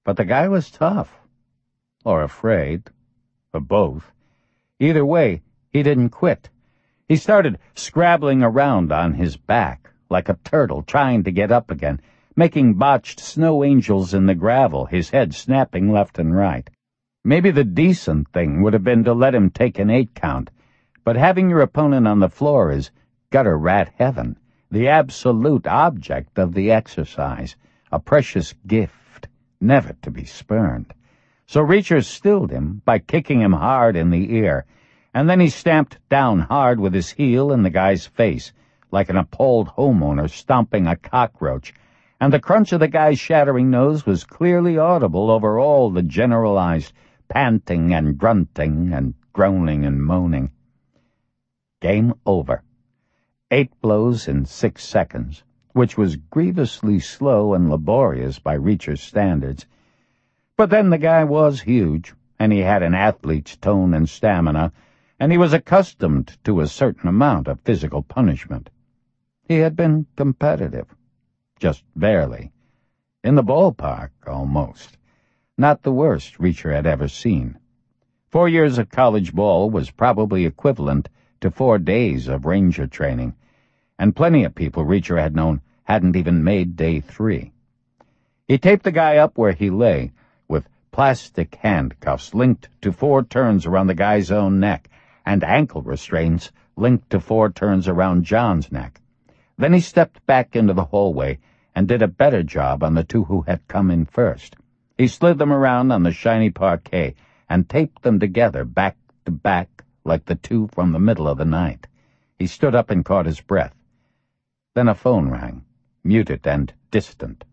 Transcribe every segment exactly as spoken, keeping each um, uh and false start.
But the guy was tough. Or afraid. Or both. Either way, he didn't quit. He started scrabbling around on his back, like a turtle trying to get up again, making botched snow angels in the gravel, his head snapping left and right. Maybe the decent thing would have been to let him take an eight count, but having your opponent on the floor is gutter rat heaven, the absolute object of the exercise, a precious gift, never to be spurned. So Reacher stilled him by kicking him hard in the ear, and then he stamped down hard with his heel in the guy's face, like an appalled homeowner stomping a cockroach, and the crunch of the guy's shattering nose was clearly audible over all the generalized panting and grunting and groaning and moaning. Game over. Eight blows in six seconds, which was grievously slow and laborious by Reacher's standards. But then the guy was huge, and he had an athlete's tone and stamina, and he was accustomed to a certain amount of physical punishment. He had been competitive. Just barely. In the ballpark, almost. Not the worst Reacher had ever seen. Four years of college ball was probably equivalent to four days of ranger training, and plenty of people Reacher had known hadn't even made day three. He taped the guy up where he lay, with plastic handcuffs linked to four turns around the guy's own neck, and ankle restraints linked to four turns around John's neck. Then he stepped back into the hallway and did a better job on the two who had come in first. He slid them around on the shiny parquet and taped them together back to back like the two from the middle of the night. He stood up and caught his breath. Then a phone rang, muted and distant.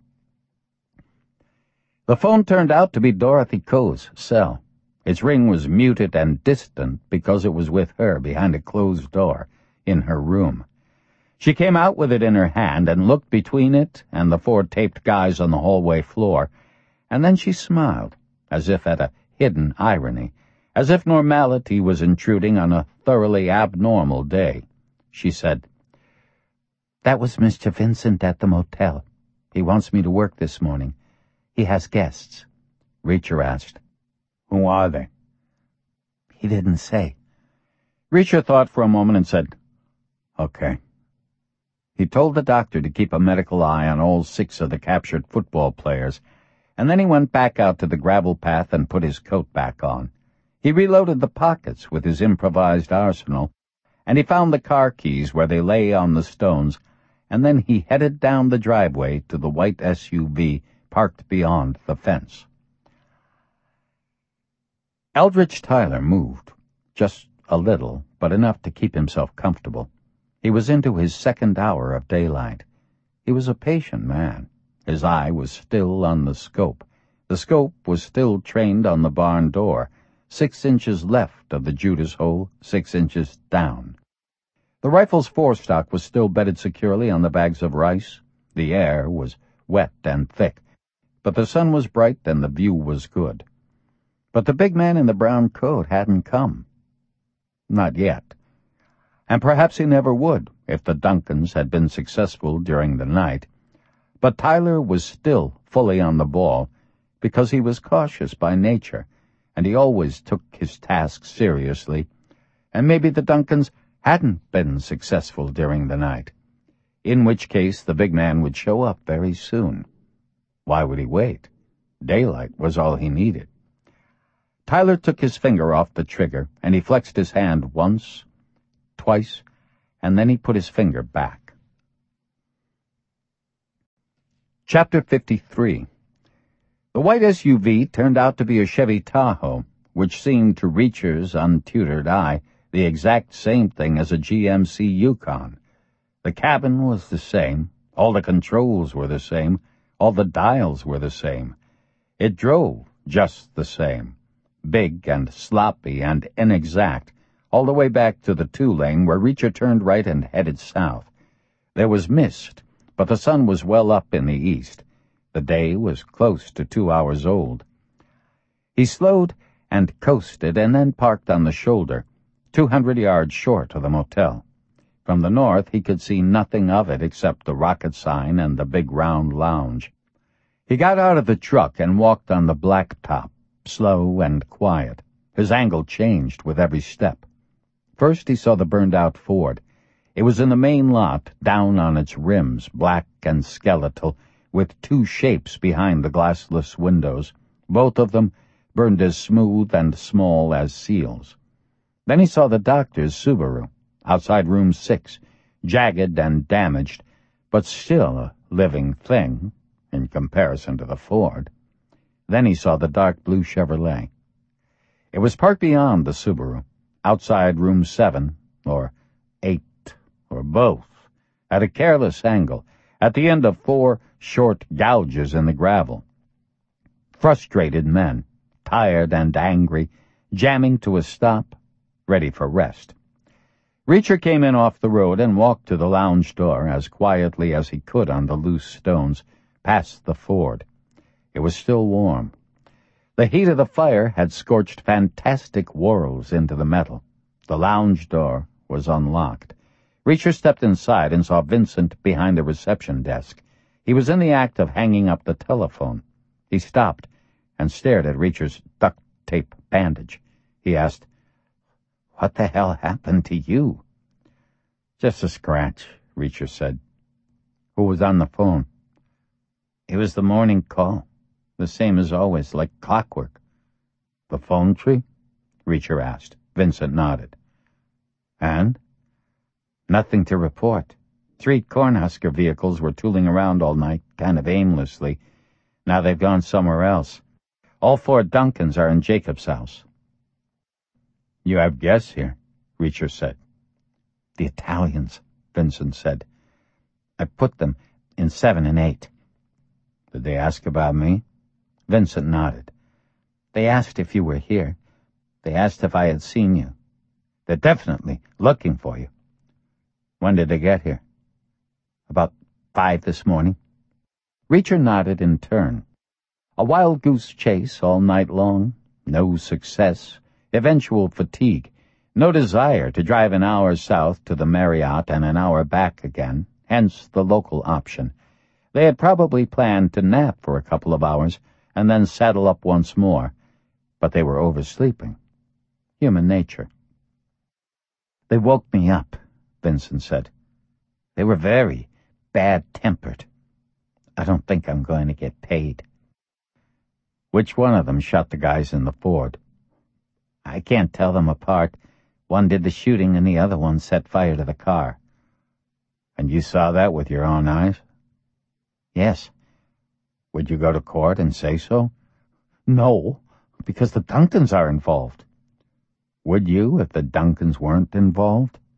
The phone turned out to be Dorothy Coe's cell. Its ring was muted and distant because it was with her behind a closed door in her room. She came out with it in her hand and looked between it and the four taped guys on the hallway floor, and then she smiled, as if at a hidden irony, as if normality was intruding on a thoroughly abnormal day. She said, "That was Mister Vincent at the motel. He wants me to work this morning. He has guests." Reacher asked, "Who are they?" "He didn't say." Reacher thought for a moment and said, "Okay." He told the doctor to keep a medical eye on all six of the captured football players, and then he went back out to the gravel path and put his coat back on. He reloaded the pockets with his improvised arsenal, and he found the car keys where they lay on the stones, and then he headed down the driveway to the white S U V parked beyond the fence. Eldridge Tyler moved, just a little, but enough to keep himself comfortable. He was into his second hour of daylight. He was a patient man. His eye was still on the scope. The scope was still trained on the barn door, six inches left of the Judas hole, six inches down. The rifle's forestock was still bedded securely on the bags of rice. The air was wet and thick, but the sun was bright and the view was good. But the big man in the brown coat hadn't come. Not yet. And perhaps he never would, if the Duncans had been successful during the night. But Tyler was still fully on the ball, because he was cautious by nature, and he always took his task seriously, and maybe the Duncans hadn't been successful during the night, in which case the big man would show up very soon. Why would he wait? Daylight was all he needed. Tyler took his finger off the trigger, and he flexed his hand once, twice, and then he put his finger back. Chapter fifty-three. The white S U V turned out to be a Chevy Tahoe, which seemed to Reacher's untutored eye the exact same thing as a G M C Yukon. The cabin was the same, all the controls were the same, all the dials were the same. It drove just the same, big and sloppy and inexact, all the way back to the two-lane where Reacher turned right and headed south. There was mist, but the sun was well up in the east. The day was close to two hours old. He slowed and coasted and then parked on the shoulder, two hundred yards short of the motel. From the north he could see nothing of it except the rocket sign and the big round lounge. He got out of the truck and walked on the blacktop, slow and quiet. His angle changed with every step. First he saw the burned-out Ford. It was in the main lot, down on its rims, black and skeletal, with two shapes behind the glassless windows, both of them burned as smooth and small as seals. Then he saw the doctor's Subaru, outside room six, jagged and damaged, but still a living thing in comparison to the Ford. Then he saw the dark blue Chevrolet. It was parked beyond the Subaru, outside room seven, or eight, or both, at a careless angle, at the end of four short gouges in the gravel. Frustrated men, tired and angry, jamming to a stop, ready for rest. Reacher came in off the road and walked to the lounge door as quietly as he could on the loose stones, past the Ford. It was still warm. The heat of the fire had scorched fantastic whorls into the metal. The lounge door was unlocked. Reacher stepped inside and saw Vincent behind the reception desk. He was in the act of hanging up the telephone. He stopped and stared at Reacher's duct-tape bandage. He asked, "What the hell happened to you?" "Just a scratch," Reacher said. "Who was on the phone?" "It was the morning call. The same as always, like clockwork." "The phone tree?" Reacher asked. Vincent nodded. "And?" "Nothing to report. Three Cornhusker vehicles were tooling around all night, kind of aimlessly. Now they've gone somewhere else. All four Duncans are in Jacob's house." "You have guests here," Reacher said. "The Italians," Vincent said. "I put them in seven and eight." "Did they ask about me?" Vincent nodded. "They asked if you were here. They asked if I had seen you. They're definitely looking for you." "When did they get here?" "About five this morning." Reacher nodded in turn. A wild-goose chase all night long. No success. Eventual fatigue. No desire to drive an hour south to the Marriott and an hour back again, hence the local option. They had probably planned to nap for a couple of hours and then saddle up once more, but they were oversleeping. Human nature. "They woke me up," Vincent said. "They were very bad-tempered. I don't think I'm going to get paid." "Which one of them shot the guys in the Ford?" "I can't tell them apart. One did the shooting and the other one set fire to the car." "And you saw that with your own eyes?" "Yes." "Would you go to court and say so?" "No, because the Duncans are involved." "Would you if the Duncans weren't involved?"